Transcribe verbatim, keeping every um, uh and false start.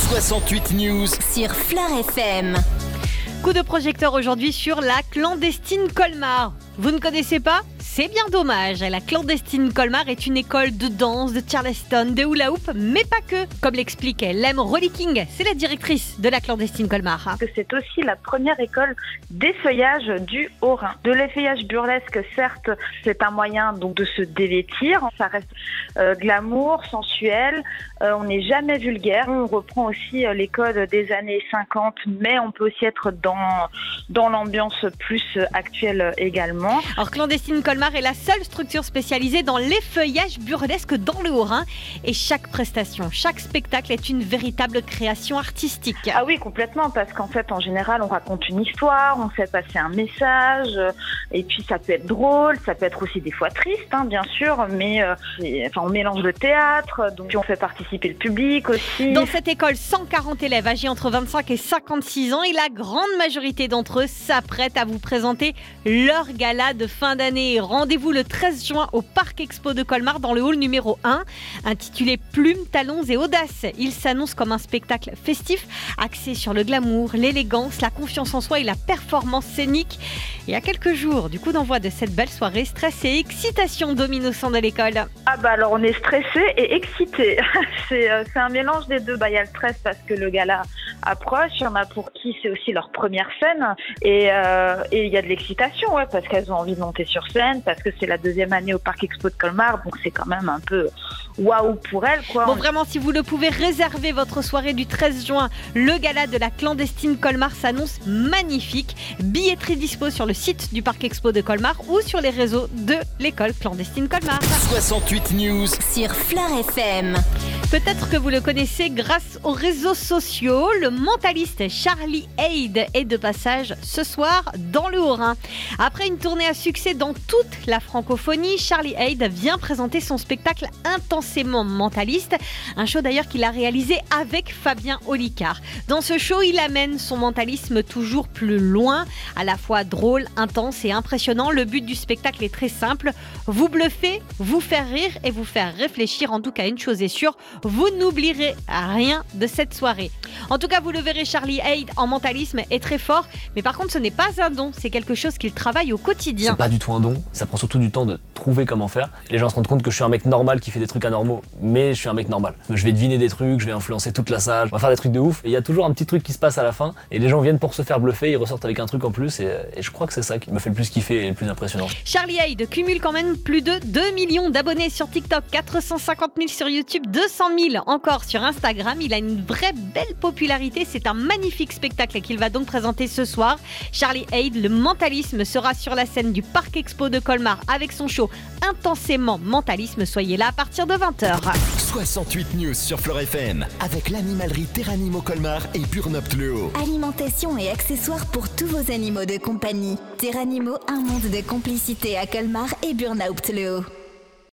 soixante-huit News sur Fleur F M. Coup de projecteur aujourd'hui sur la clandestine Colmar. Vous ne connaissez pas ? C'est bien dommage. La clandestine Colmar est une école de danse, de charleston, de hula hoop, mais pas que. Comme l'explique Lem Rollicking, c'est la directrice de la clandestine Colmar. C'est aussi la première école d'effeuillage du Haut-Rhin. De l'effeuillage burlesque, certes, c'est un moyen donc de se dévêtir. Ça reste euh, glamour, sensuel. Euh, on n'est jamais vulgaire. On reprend aussi euh, les codes des années cinquante, mais on peut aussi être dans dans l'ambiance plus actuelle également. Alors, Clandestine Colmar est la seule structure spécialisée dans l'effeuillage burlesque dans le Haut-Rhin. Et chaque prestation, chaque spectacle est une véritable création artistique. Ah oui, complètement, parce qu'en fait, en général, on raconte une histoire, on fait passer un message, et puis ça peut être drôle, ça peut être aussi des fois triste, hein, bien sûr, mais euh, enfin, on mélange le théâtre, donc on fait participer le public aussi. Dans cette école, cent quarante élèves âgés entre vingt-cinq et cinquante-six ans, et la grande majorité d'entre eux s'apprêtent à vous présenter leur gala de fin d'année. Rendez-vous le treize juin au Parc Expo de Colmar dans le hall numéro un, intitulé Plumes, talons et audace. Il s'annonce comme un spectacle festif, axé sur le glamour, l'élégance, la confiance en soi et la performance scénique. Et à quelques jours du coup d'envoi de cette belle soirée, stress et excitation dominent au sein de l'école. Ah bah alors on est stressé et excité. c'est, euh, c'est un mélange des deux. Bah il y a le stress parce que le gala approche. Il y en a pour qui c'est aussi leur première scène. Et euh, et il y a de l'excitation, ouais, parce qu'elles ont envie de monter sur scène, parce que c'est la deuxième année au Parc Expo de Colmar, donc c'est quand même un peu waouh pour elles, quoi. Bon, vraiment, si vous le pouvez, réserver votre soirée du treize juin. Le gala de la clandestine Colmar s'annonce magnifique. Billetterie dispo sur le site du Parc Expo de Colmar ou sur les réseaux de l'école clandestine Colmar. soixante-huit News sur Fleur F M. Peut-être que vous le connaissez grâce aux réseaux sociaux. Le mentaliste Charlie Hyde est de passage ce soir dans le Haut-Rhin. Après une tournée à succès dans toute la francophonie, Charlie Hyde vient présenter son spectacle intensément mentaliste. Un show d'ailleurs qu'il a réalisé avec Fabien Olicard. Dans ce show, il amène son mentalisme toujours plus loin, à la fois drôle, intense et impressionnant. Le but du spectacle est très simple, vous bluffer, vous faire rire et vous faire réfléchir. En tout cas, une chose est sûre, vous n'oublierez rien de cette soirée. En tout cas, vous le verrez, Charlie Hyde en mentalisme est très fort, mais par contre, ce n'est pas un don, c'est quelque chose qu'il travaille au quotidien. C'est pas du tout un don, ça prend surtout du temps de trouver comment faire. Les gens se rendent compte que je suis un mec normal qui fait des trucs anormaux, mais je suis un mec normal. Je vais deviner des trucs, je vais influencer toute la salle, on va faire des trucs de ouf. Et il y a toujours un petit truc qui se passe à la fin, et les gens viennent pour se faire bluffer, ils ressortent avec un truc en plus, et, et je crois que c'est ça qui me fait le plus kiffer et le plus impressionnant. Charlie Hyde cumule quand même plus de deux millions d'abonnés sur TikTok, quatre cent cinquante mille sur YouTube, deux cent mille encore sur Instagram. Il a une vraie belle popularité, c'est un magnifique spectacle qu'il va donc présenter ce soir. Charlie Hyde, le mentalisme, sera sur la scène du Parc Expo de Colmar avec son show intensément mentalisme. Soyez là à partir de vingt heures. soixante-huit News sur Fleur F M avec l'animalerie Terranimo Colmar et Burnopte-le-Haut. Alimentation et accessoires pour tous vos animaux de compagnie. Terranimo, un monde de complicité à Colmar et Burnopte-le-Haut.